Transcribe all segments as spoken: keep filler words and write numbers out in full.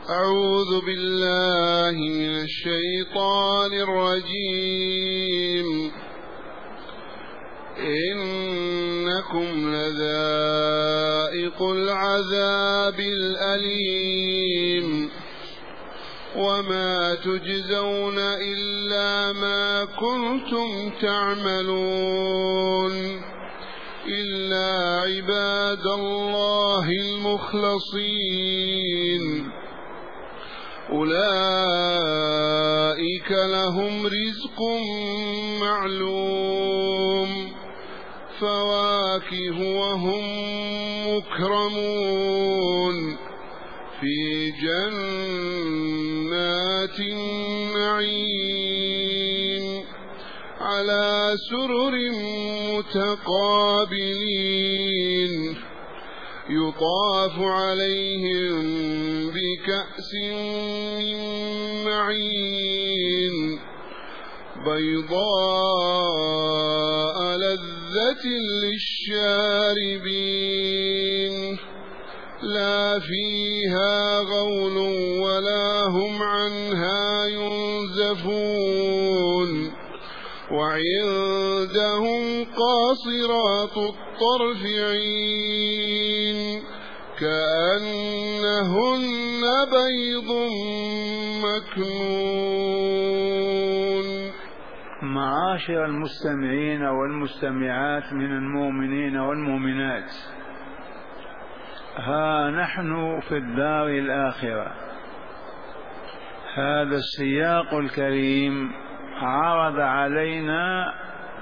أعوذ بالله من الشيطان الرجيم. إنكم لذائق العذاب الأليم وما تجزون إلا ما كنتم تعملون إلا عباد الله المخلصين أولئك لهم رزق معلوم فواكه وهم مكرمون في جنات النعيم على سرر متقابلين يطاف عليهم بكأس من معين بيضاء لذة للشاربين لا فيها غول ولا هم عنها ينزفون وعندهم قاصرات الطرف عين كأنهن بيض مكنون. معاشر المستمعين والمستمعات من المؤمنين والمؤمنات، ها نحن في الدار الآخرة. هذا السياق الكريم عرض علينا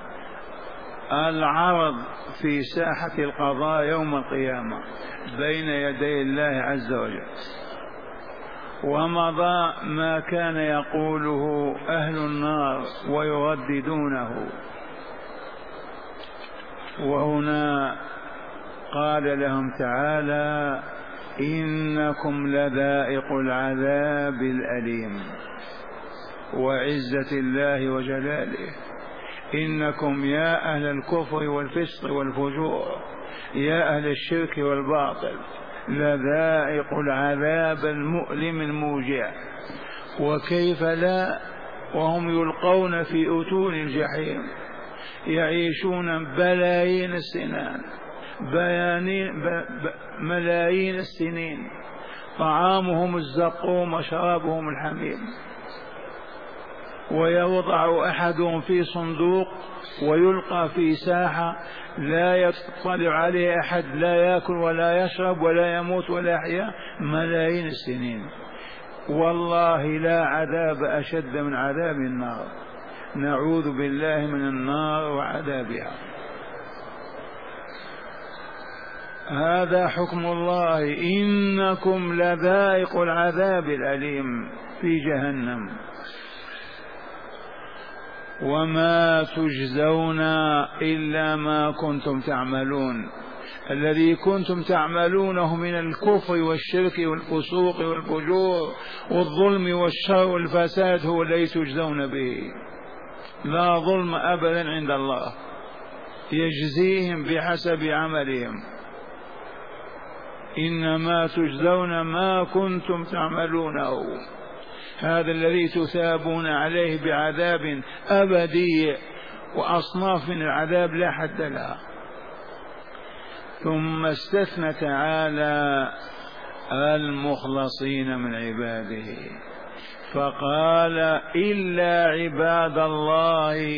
العرض في ساحة القضاء يوم القيامة بين يدي الله عز وجل، ومضى ما كان يقوله أهل النار ويرددونه. وهنا قال لهم تعالى: إنكم لذائق العذاب الأليم. وعزة الله وجلاله، إنكم يا أهل الكفر والفسق والفجور، يا أهل الشرك والباطل، لذائق العذاب المؤلم الموجع. وكيف لا وهم يلقون في أتون الجحيم، يعيشون بلايين السنين، ملايين السنين، طعامهم الزقوم وشرابهم الحميم. ويوضع أحدهم في صندوق ويلقى في ساحة لا يطلع عليه أحد، لا يأكل ولا يشرب ولا يموت ولا يحيا ملايين السنين. والله لا عذاب أشد من عذاب النار، نعوذ بالله من النار وعذابها. هذا حكم الله: إنكم لذائق العذاب الأليم في جهنم وما تجزون إلا ما كنتم تعملون. الذي كنتم تعملونه من الكفر والشرك والفسوق والفجور والظلم والشر والفساد هو الذي تجزون به. لا ظلم أبدا عند الله، يجزيهم بحسب عملهم. إنما تجزون ما كنتم تعملونه، هذا الذي تثابون عليه بعذاب أبدي وأصناف من العذاب لا حد لها. ثم استثنى تعالى المخلصين من عباده فقال: إلا عباد الله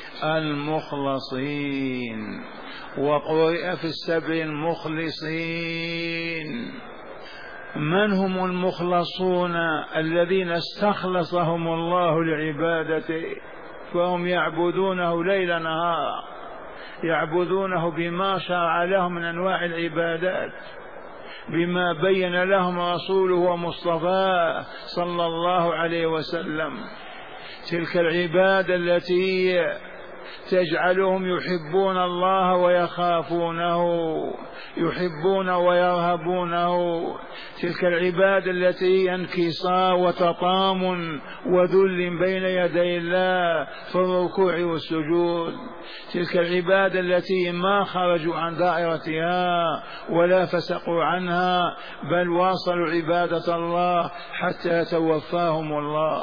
المخلصين. وقرئ في السبع المخلصين. من هم المخلصون؟ الذين استخلصهم الله لعبادته، فهم يعبدونه ليل نهار، يعبدونه بما شرع لهم من أنواع العبادات، بما بين لهم رسوله ومصطفاه صلى الله عليه وسلم. تلك العبادة التي تجعلهم يحبون الله ويخافونه، يحبون ويرهبونه. تلك العبادة التي هي انكسار وتطام وذل بين يدي الله في الركوع والسجود، تلك العبادة التي ما خرجوا عن دائرتها ولا فسقوا عنها، بل واصلوا عبادة الله حتى توفاهم الله.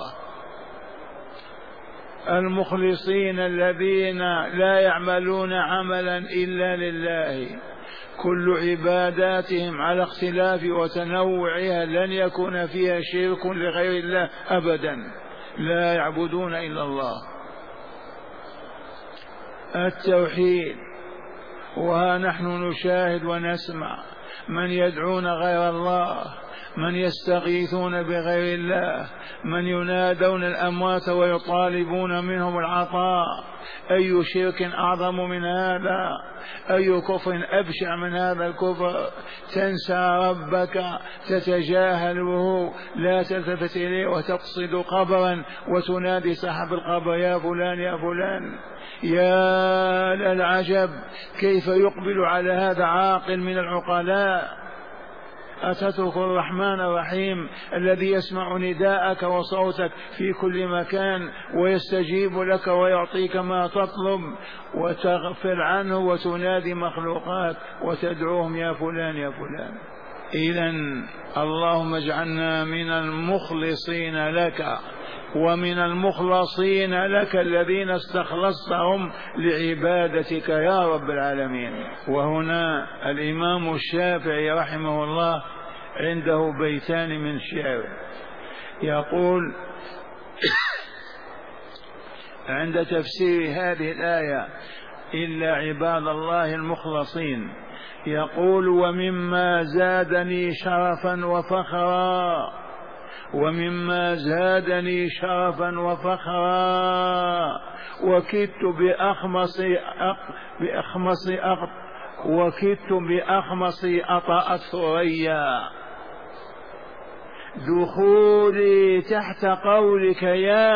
المخلصين الذين لا يعملون عملا إلا لله، كل عباداتهم على اختلاف وتنوعها لن يكون فيها شرك لغير الله أبدا، لا يعبدون إلا الله. التوحيد. وها نحن نشاهد ونسمع من يدعون غير الله، من يستغيثون بغير الله، من ينادون الأموات ويطالبون منهم العطاء. أي شرك أعظم من هذا؟ أي كفر أبشع من هذا الكفر؟ تنسى ربك، تتجاهله، لا تلتفت إليه، وتقصد قبرا وتنادي صاحب القبر يا فلان يا فلان. يا للعجب كيف يقبل على هذا عاقل من العقلاء. أتترك الرحمن الرحيم الذي يسمع نداءك وصوتك في كل مكان ويستجيب لك ويعطيك ما تطلب، وتغفل عنه وتنادي مخلوقات وتدعوهم يا فلان يا فلان. إذن اللهم اجعلنا من المخلصين لك ومن المخلصين لك الذين استخلصتهم لعبادتك يا رب العالمين. وهنا الإمام الشافعي رحمه الله عنده بيتان من شعر يقول عند تفسير هذه الآية: إلا عباد الله المخلصين، يقول: ومما زادني شرفا وفخرا، ومما زادني شرفا وفخرا وكدت بأخمص أق بأخمص أق وكدت بأخمص أطأ الثريا، دخولي تحت قولك يا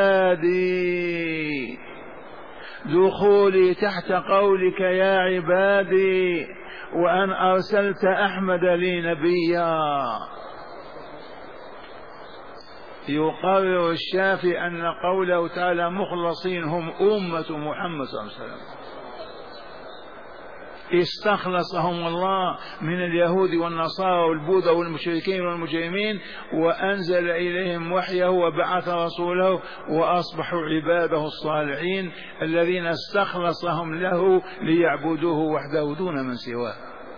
عبادي، دخولي تحت قولك يا عبادي، وأن أرسلت أحمد لي نبيا. يقرر الشافعي أن قوله تعالى مخلصين هم أمة محمد صلى الله عليه وسلم، استخلصهم الله من اليهود والنصارى والبوذا والمشركين والمجرمين، وأنزل إليهم وحيه وبعث رسوله، وأصبحوا عباده الصالحين الذين استخلصهم له ليعبدوه وحده دون من سواه.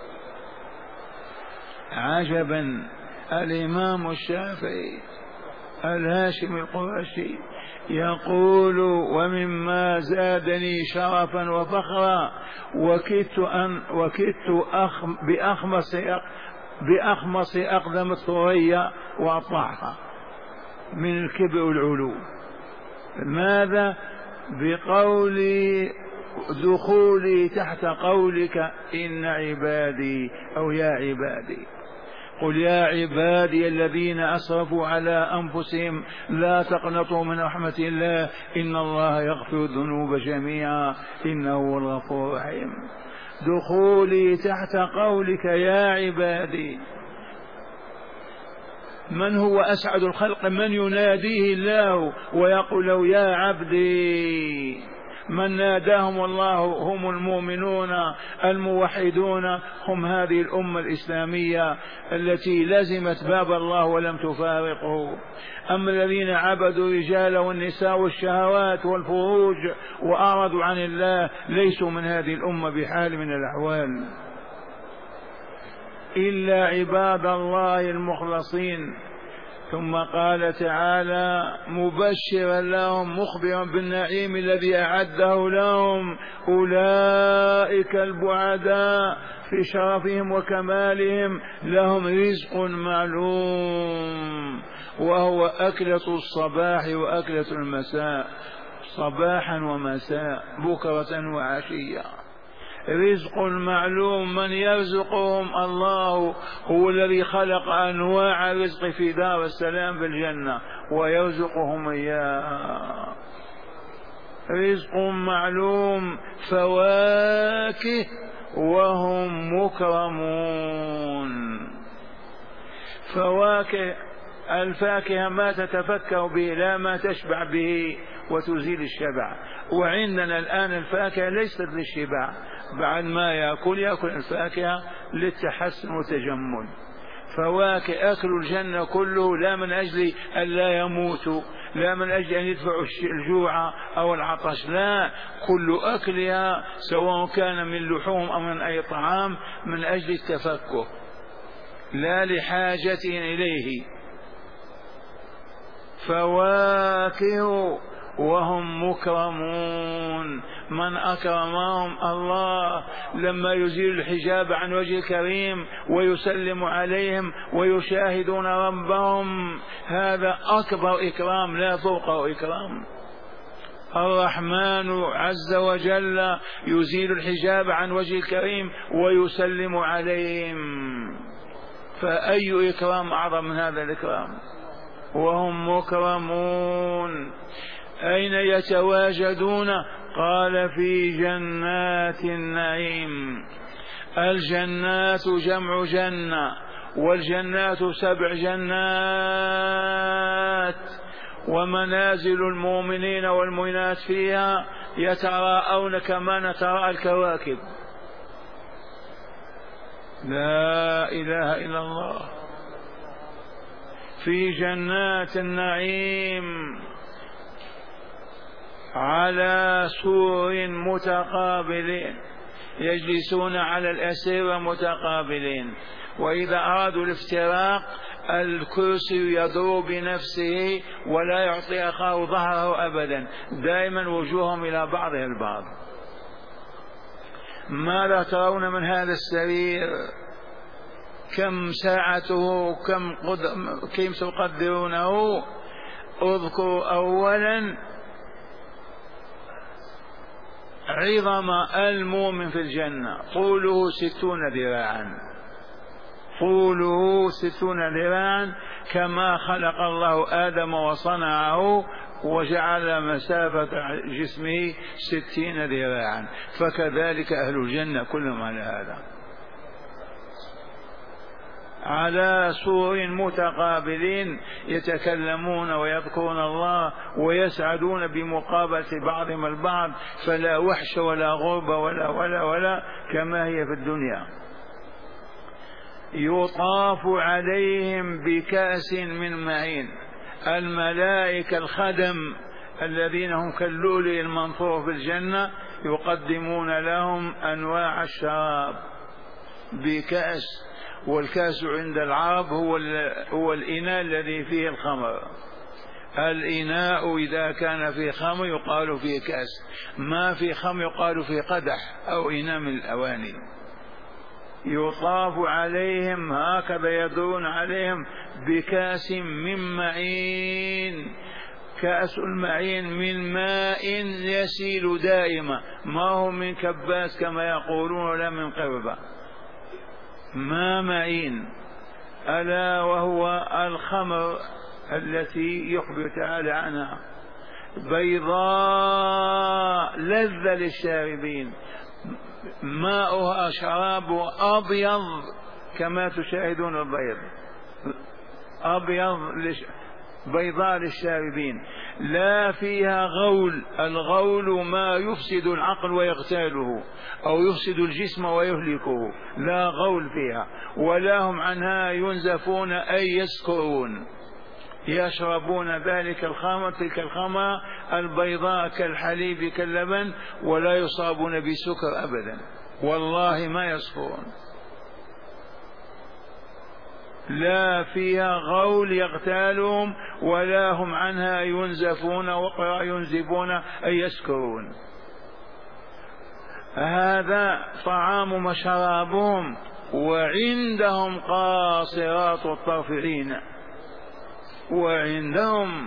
عجبا. الإمام الشافعي الهاشمي القرشي يقول: ومما زادني شرفا وفخرا وكدت أن وكدت أخ بأخمص بأخمص أقدم الثريا وأطلعها من الكبر والعلو. ماذا؟ بقولي دخولي تحت قولك إن عبادي أو يا عبادي. قل يا عبادي الذين أسرفوا على أنفسهم لا تقنطوا من رحمة الله إن الله يغفر الذنوب جميعا إنه هو الغفور الرحيم. دخولي تحت قولك يا عبادي. من هو أسعد الخلق؟ من يناديه الله ويقول له يا عبدي. من ناداهم الله هم المؤمنون الموحدون، هم هذه الأمة الإسلامية التي لزمت باب الله ولم تفارقه. أما الذين عبدوا الرجال والنساء والشهوات والفروج وأعرضوا عن الله ليسوا من هذه الأمة بحال من الأحوال. إلا عباد الله المخلصين. ثم قال تعالى مبشرا لهم مخبرا بالنعيم الذي أعده لهم: أولئك البعداء في شرفهم وكمالهم لهم رزق معلوم، وهو أكلة الصباح وأكلة المساء، صباحا ومساء، بكرة وعشية. رزق معلوم. من يرزقهم؟ الله، هو الذي خلق أنواع الرزق في دار السلام بالجنة ويرزقهم إياه. رزق معلوم فواكه وهم مكرمون. فواكه الفاكهة ما تتفكر به لا ما تشبع به وتزيل الشبع، وعندنا الآن الفاكهة ليست للشبع، بعد ما يأكل يأكل الفاكهة للتحسن والتجمل. فواكه أكل الجنة كله لا من أجل أن لا يموتوا، لا من أجل أن يدفعوا الجوع أو العطش، لا، كل أكلها سواء كان من لحوم أو من أي طعام من أجل التفكه لا لحاجتهم إليه. فواكه وهم مكرمون. من أكرمهم الله لما يزيل الحجاب عن وجه الكريم ويسلم عليهم ويشاهدون ربهم، هذا أكبر إكرام لا فوقه إكرام. الرحمن عز وجل يزيل الحجاب عن وجه الكريم ويسلم عليهم، فأي إكرام أعظم من هذا الإكرام؟ وهم مكرمون. أين يتواجدون؟ قال في جنات النعيم. الجنات جمع جنة، والجنات سبع جنات، ومنازل المؤمنين والمؤمنات فيها يتراءون كما نتراءى الكواكب. لا إله إلا الله. في جنات النعيم على سور متقابلين، يجلسون على الأسرة متقابلين، وإذا أرادوا الافتراق الكرسي يدور بنفسه ولا يعطي أخاه ظهره أبدا، دائما وجوههم إلى بعضها البعض. ماذا ترون من هذا السرير؟ كم ساعته؟ كم كيف تقدرونه؟ اذكروا أولا عظم المؤمن في الجنة، طوله ستون ذراعا، طوله ستون ذراعا، كما خلق الله آدم وصنعه وجعل مسافة جسمه ستين ذراعا، فكذلك أهل الجنة كلهم على هذا، على سور متقابلين يتكلمون ويذكرون الله ويسعدون بمقابلة بعضهم البعض، فلا وحش ولا غربة ولا ولا ولا كما هي في الدنيا. يطاف عليهم بكأس من معين. الملائكة الخدم الذين هم كاللؤلؤ المنثور في الجنة يقدمون لهم أنواع الشراب بكأس، والكاس عند العرب هو هو الإناء الذي فيه الخمر. الإناء إذا كان فيه خمر يقال فيه كاس، ما في خمر يقال فيه قدح أو إناء من الأواني. يطاف عليهم هكذا يدور عليهم بكاس من معين. كأس المعين من ماء يسيل دائما، ما هو من كباس كما يقولون ولا من قربة، ما معين، ألا وهو الخمر التي يخبر تعالى عنها، بيضاء لذة للشاربين، ماؤها شراب أبيض كما تشاهدون البيض، أبيض لش... بيضاء للشاربين، لا فيها غول. الغول ما يفسد العقل ويغتاله أو يفسد الجسم ويهلكه، لا غول فيها، ولا هم عنها ينزفون أي يسكرون. يشربون ذلك الخمر، تلك الخمر البيضاء كالحليب كاللبن، ولا يصابون بسكر أبدا، والله ما يسكرون. لا فيها غول يغتالهم ولا هم عنها ينزفون، وقرأ ينزفون أي يسكرون. هذا طعام وشرابهم. وعندهم قاصرات الطرف عين، وعندهم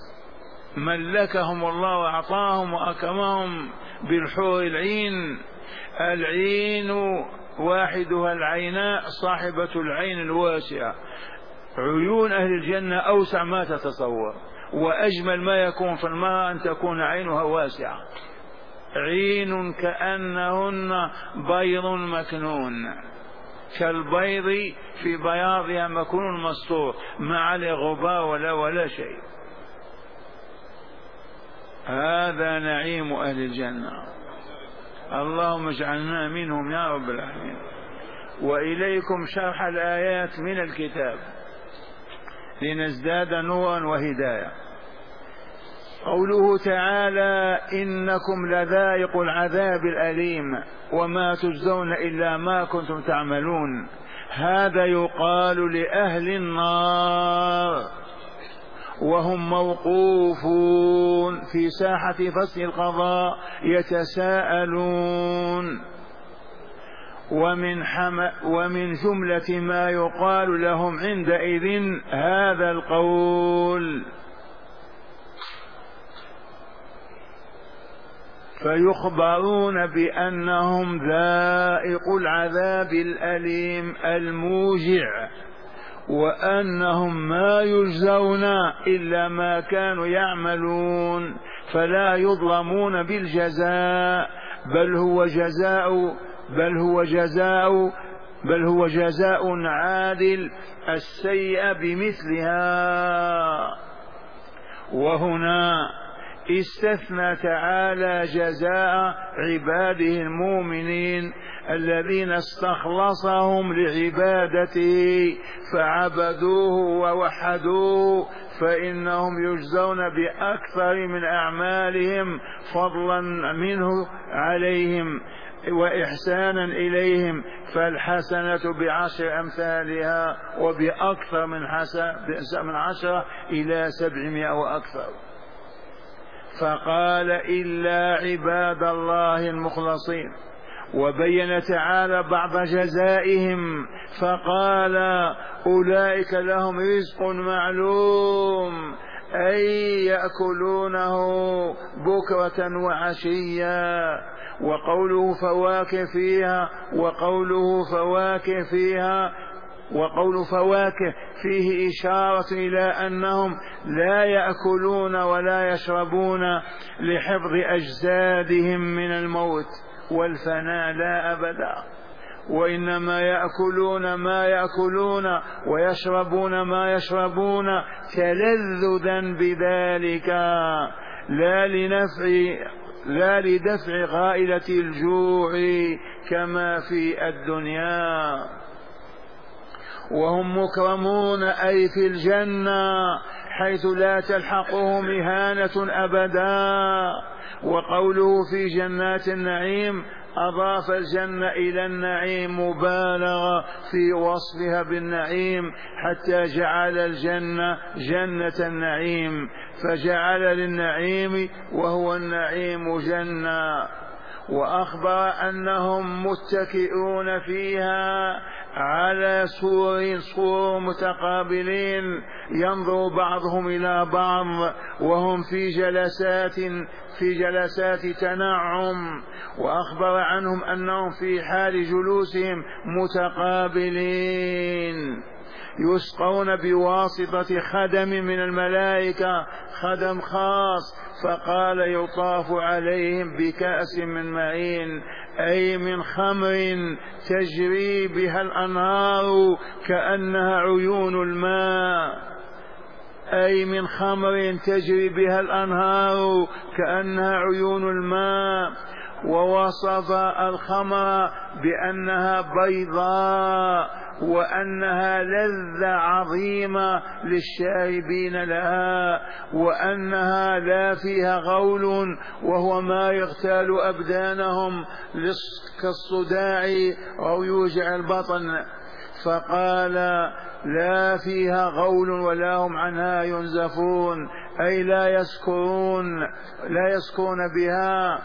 ملكهم الله وأعطاهم وأكرمهم بالحور العين. العين واحدها العيناء صاحبة العين الواسعة، عيون أهل الجنة أوسع ما تتصور، وأجمل ما يكون في المرأة أن تكون عينها واسعة، عين كأنهن بيض مكنون، كالبيض في بياضها مكنون مستور، ما عليه غبار ولا ولا شيء. هذا نعيم أهل الجنة، اللهم اجعلنا منهم يا رب العالمين. وإليكم شرح الآيات من الكتاب لنزداد نورا وهداية. قوله تعالى: إنكم لذائق العذاب الأليم وما تجزون إلا ما كنتم تعملون. هذا يقال لأهل النار وهم موقوفون في ساحة فصل القضاء يتساءلون. ومن, حم... ومن جملة ما يقال لهم عندئذ هذا القول، فيخبرون بأنهم ذائق العذاب الأليم الموجع، وأنهم ما يجزون إلا ما كانوا يعملون، فلا يظلمون بالجزاء، بل هو جزاء بل هو جزاء بل هو جزاء عادل السيئة بمثلها. وهنا استثنى تعالى جزاء عباده المؤمنين الذين استخلصهم لعبادته فعبدوه ووحدوه، فإنهم يجزون بأكثر من أعمالهم فضلا منه عليهم وإحسانا إليهم، فالحسنة بعشر أمثالها وبأكثر من حسنة من عشرة إلى سبعمائة وأكثر. فقال: إلا عباد الله المخلصين. وبين تعالى بعض جزائهم فقال: أولئك لهم رزق معلوم، أي يأكلونه بكرة وعشيا. وقوله فواكه فيها وقوله فواكه فيها وقول فواكه فيه إشارة إلى أنهم لا يأكلون ولا يشربون لحفظ أجسادهم من الموت والفناء لا أبدا، وإنما يأكلون ما يأكلون ويشربون ما يشربون تلذذا بذلك، لا لنفع لا لدفع غائلة الجوع كما في الدنيا. وهم مكرمون أي في الجنة حيث لا تلحقهم إهانة أبدا. وقوله في جنات النعيم أضاف الجنة إلى النعيم مبالغة في وصفها بالنعيم حتى جعل الجنة جنة النعيم، فجعل للنعيم وهو النعيم جنة. وأخبر أنهم متكئون فيها على سور سور متقابلين ينظر بعضهم إلى بعض وهم في جلسات في جلسات تنعم. وأخبر عنهم أنهم في حال جلوسهم متقابلين يسقون بواسطة خدم من الملائكة، خدم خاص. فقال: يطاف عليهم بكأس من معين، أي من خمر تجري بها الأنهار كأنها عيون الماء أي من خمر تجري بها الأنهار كأنها عيون الماء. ووصف الخمر بأنها بيضاء وأنها لذة عظيمة للشاربين لها، وأنها لا فيها غول وهو ما يغتال أبدانهم كالصداع أو يوجع البطن. فقال: لا فيها غول ولا هم عنها ينزفون، أي لا يسكرون لا يسكرون بها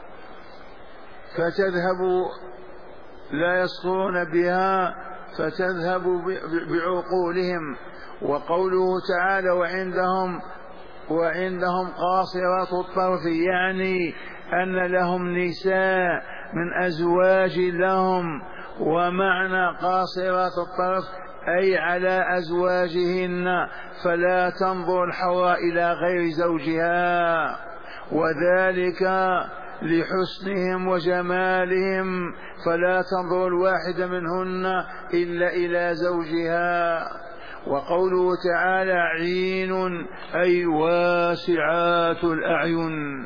فتذهب لا يسكرون بها فتذهب بعقولهم. وقوله تعالى: وعندهم وعندهم قاصرات الطرف، يعني أن لهم نساء من أزواج لهم. ومعنى قاصرات الطرف أي على أزواجهن، فلا تنظر الحواء إلى غير زوجها، وذلك لحسنهم وجمالهم، فلا تنظر الواحدة منهن إلا إلى زوجها. وقوله تعالى عين أي واسعات الأعين،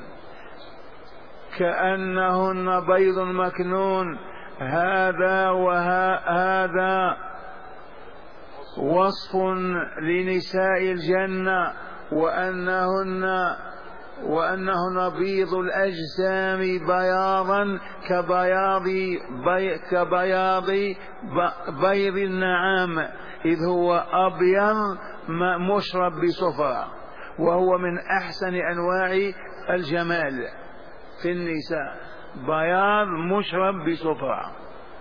كأنهن بيض مكنون. هذا وهذا وصف لنساء الجنة، وأنهن وأنهن بيض الأجسام بياضا كبياض بي كبياض بيض النعام، إذ هو أبيض مشرب بصفرة، وهو من أحسن أنواع الجمال في النساء، بياض مشرب بصفرة.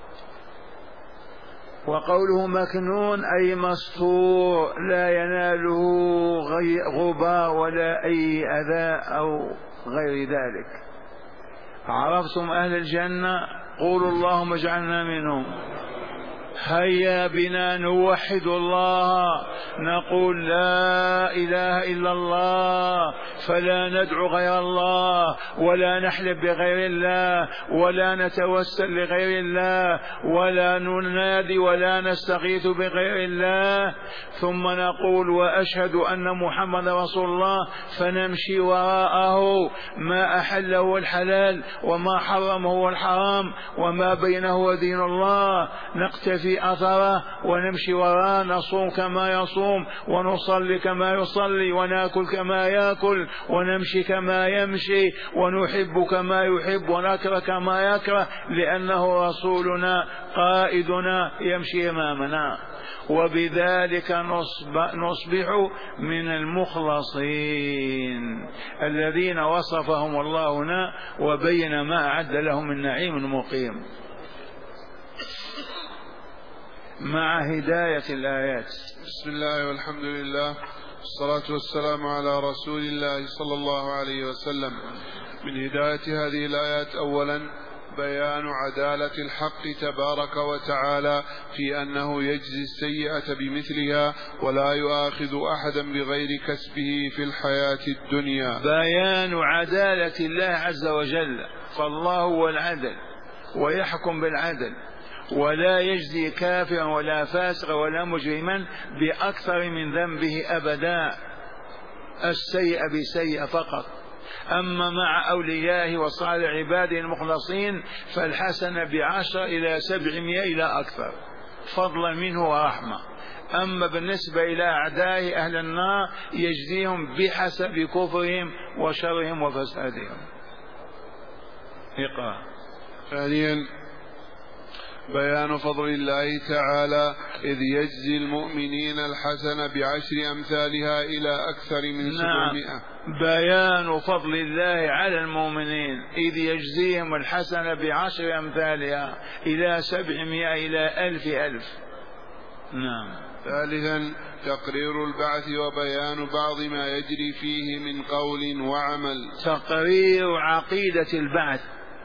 وقوله مكنون أي مستور، لا يناله غبار ولا أي أذى أو غير ذلك. عرفتم أهل الجنة؟ قولوا اللهم اجعلنا منهم. هيا بنا نوحد الله، نقول لا إله إلا الله، فلا ندعو غير الله، ولا نحلف بغير الله، ولا نتوسل لغير الله، ولا ننادي ولا نستغيث بغير الله. ثم نقول وأشهد أن محمد رسول الله، فنمشي وراءه، ما أحله هو الحلال، وما حرمه هو الحرام، وما بينه ودين الله، نقتفي أثره ونمشي وراءه، نصوم كما يصوم، ونصلي كما يصلي، ونأكل كما يأكل، ونمشي كما يمشي، ونحب كما يحب، ونكره كما يكره، لأنه رسولنا قائدنا يمشي أمامنا. وبذلك نصبح من المخلصين الذين وصفهم الله هنا وبين ما أعد لهم من نعيم مقيم. مع هداية الآيات. بسم الله والحمد لله والصلاة والسلام على رسول الله صلى الله عليه وسلم. من هداية هذه الآيات أولا بيان عدالة الحق تبارك وتعالى في أنه يجزي السيئة بمثلها ولا يؤاخذ أحدا بغير كسبه في الحياة الدنيا. بيان عدالة الله عز وجل، فالله هو العدل ويحكم بالعدل، ولا يجزي كافرا ولا فاسقا ولا مجرما بأكثر من ذنبه أبدا، السيء بسيء فقط. أما مع أوليائه وصالح عباده المخلصين فالحسنة بعشر إلى سبعمائة إلى أكثر، فضلا منه ورحمة. أما بالنسبة إلى أعدائه أهل النار يجزيهم بحسب كفرهم وشرهم وفسادهم. اقرأ. ثانيا بيان فضل الله تعالى إذ يجزي المؤمنين الحسنة بعشر أمثالها إلى أكثر من سبعمائة. نعم. بيان فضل الله على المؤمنين إذ يجزيهم الحسنة بعشر أمثالها إلى سبعمائة إلى ألف ألف. نعم. ثالثا تقرير البعث وبيان بعض ما يجري فيه من قول وعمل. تقرير عقيدة البعث،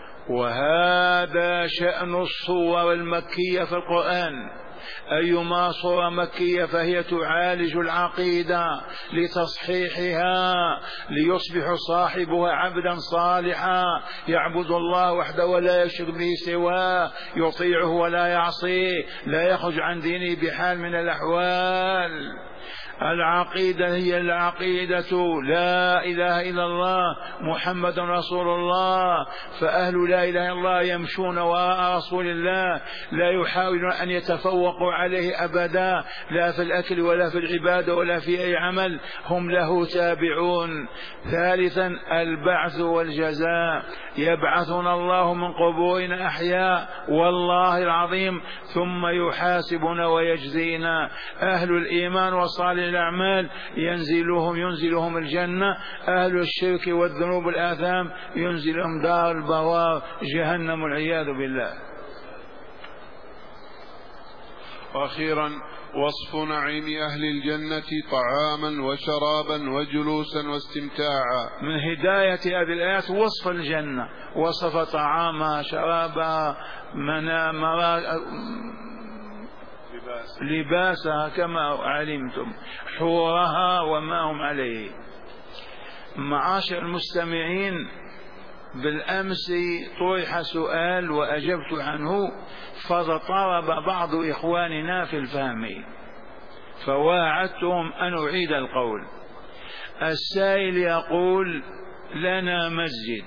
وهذا شأن الصور المكية في القرآن. أيما صورة مكية فهي تعالج العقيدة لتصحيحها ليصبح صاحبها عبدا صالحا يعبد الله وحده ولا يشرك به سواه، يطيعه ولا يعصيه، لا يخرج عن دينه بحال من الأحوال. العقيدة هي العقيدة لا إله إلا الله محمد رسول الله، فأهل لا إله إلا الله يمشون وراء رسول الله، لا يحاولون أن يتفوقوا عليه أبدا، لا في الأكل ولا في العبادة ولا في أي عمل، هم له تابعون. ثالثا البعث والجزاء، يبعثنا الله من قبورنا أحياء والله العظيم ثم يحاسبنا ويجزينا. أهل الإيمان وصالح الأعمال ينزلهم ينزلهم الجنة، أهل الشرك والذنوب والآثام ينزلهم دار البوار جهنم والعياذ بالله. وأخيرا وصف نعيم أهل الجنة طعاما وشرابا وجلوسا واستمتاعا. من هداية هذه الآيات وصف الجنة، وصف طعامها شرابها منامها لباسها كما علمتم، حورها وما هم عليه. معاشر المستمعين، بالأمس طرح سؤال وأجبت عنه، فاضطرب بعض إخواننا في الفهم، فواعدتهم أن أعيد القول. السائل يقول: لنا مسجد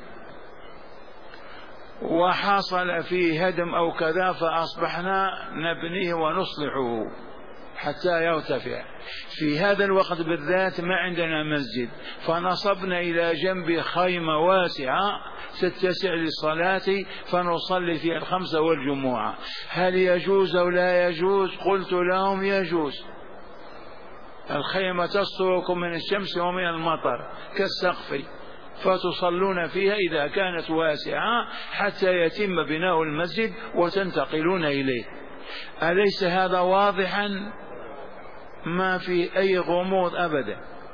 وحصل فيه هدم أو كذا، فأصبحنا نبنيه ونصلحه حتى يرتفع. في هذا الوقت بالذات ما عندنا مسجد، فنصبنا إلى جنب خيمة واسعة تتسع للصلاة، فنصلي فيها الخمسة والجمعة. هل يجوز أو لا يجوز؟ قلت لهم: يجوز. الخيمة تستركم من الشمس ومن المطر كالسقف، فتصلون فيها إذا كانت واسعة حتى يتم بناء المسجد وتنتقلون إليه. أليس هذا واضحا؟ ما في أي غموض أبدا.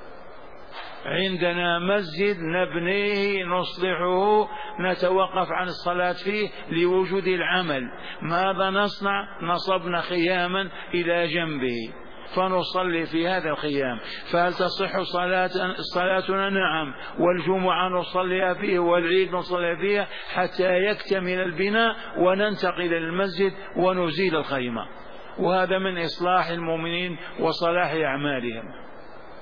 عندنا مسجد نبنيه نصلحه، نتوقف عن الصلاة فيه لوجود العمل. ماذا نصنع؟ نصبنا خياما إلى جنبه فنصلي في هذا الخيام. فهل تصح صلاة صلاتنا؟ نعم. والجمعة نصلي فيه والعيد نصلي فيها حتى يكتمل البناء وننتقل إلى المسجد ونزيل الخيمة. وهذا من إصلاح المؤمنين وصلاح أعمالهم.